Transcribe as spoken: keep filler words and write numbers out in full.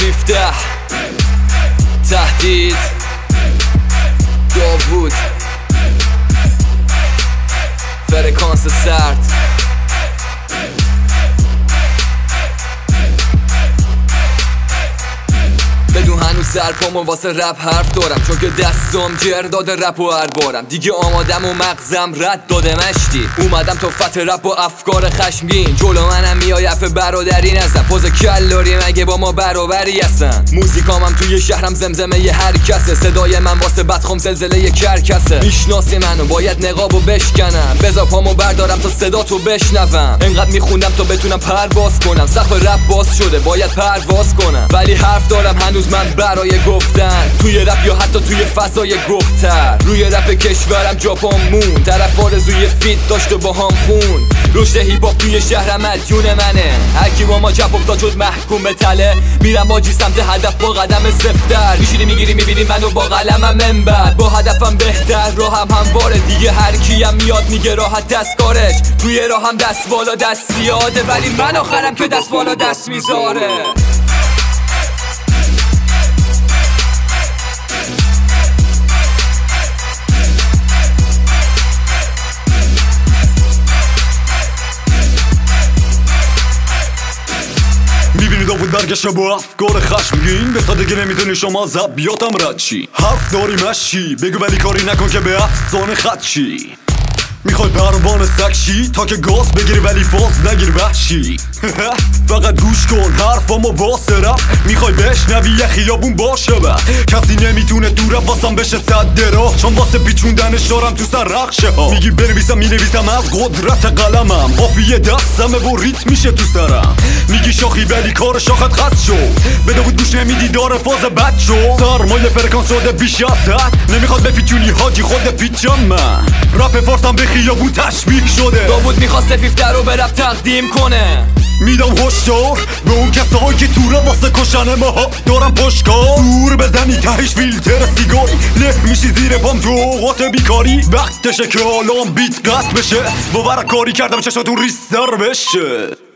سیفده تهدید داوود فرکانس سرد. بدون هنوز سرپامو واسه رپ حرف دارم، چون که دستم جر داده رپ و هر بارم دیگه آمادم و مغزم رد داده مشتی. اومدم تا فتح رپ و افکار خشمگین، جلو منم میای اف برادری نزن، پوز کلاری مگه با ما برابری هستن. موزیکامم توی شهرم زمزمه ی هر کسه، صدای من واسه بدخم زلزله ی کرکسه. میشناسی منو باید نقابو بشکنم، بذار پامو بردارم تا صدا تو بشنوم. انقدر میخوندم تا بتونم پرواز کنم، سقف رپ باز شده باید پرواز کنم، ولی حرف دارم هنوز من برای گفتن توی رپ یا حتی توی فضای گفتر. روی رپ کشورم جاپان مون، طرف آرزوی فیت داشت و با هم خون. رشد هیپ توی شهرم مدیون منه، هرکی با ما چپ افتاد شد محکوم به تله. میرم باجی سمت هدف با قدم سفتر، میشینی میگیری میبینی منو با قلمم منبر. با هدفم بهتر راهم همواره، دیگه هر کیم میاد میگه راحت دست کارش. توی راهم دست بالا دست زیاده، ولی من آخرم که دست بالا دست میذاره. میبینی داوود برگشته با افکار خشمگین، به سادگی نمیتونی شما زبیاتم رد چی. حرف داری مشی بگو ولی کاری نکن که به افسانه خط چی. میخوای پروانه سکشی تا که گاز بگیری ولی فاز نگیر وحشی. فقط گوش کن حرفامو واسه رپ، میخوای بشنوی یه خیابون باشه بعد. کسی نمیتونه تو رپ واسم بشه صد راه، چون واسه پیچوندنش دارم تو سر رخشه ها. میگی بنویسم مینویسم از قدرت قلمم، قافیه دستمه و ریت میشه تو سرم. میگی شاخی ولی کار شاخت خط شو، به داوود گوش نمیدی داره فاز بد شو. سرمایه فرکانس شده بیش از حد، نمیخواد بپیچونی حاجی خود پیچم من. رپ فارسم به خیابون تشبیه شده، داوود میخواست سفیفته رو به رپ تقدیم کنه. میدم هشدار به اون کسایی که تو را واسه کشن ماها دارم پشکار. دور بزنی تهش فیلتر سیگاری، له میشی زیر پام تو اوقات بیکاری. وقتشه که الان بیت قطع بشه، باور کاری کردم چشاتون ریستر بشه.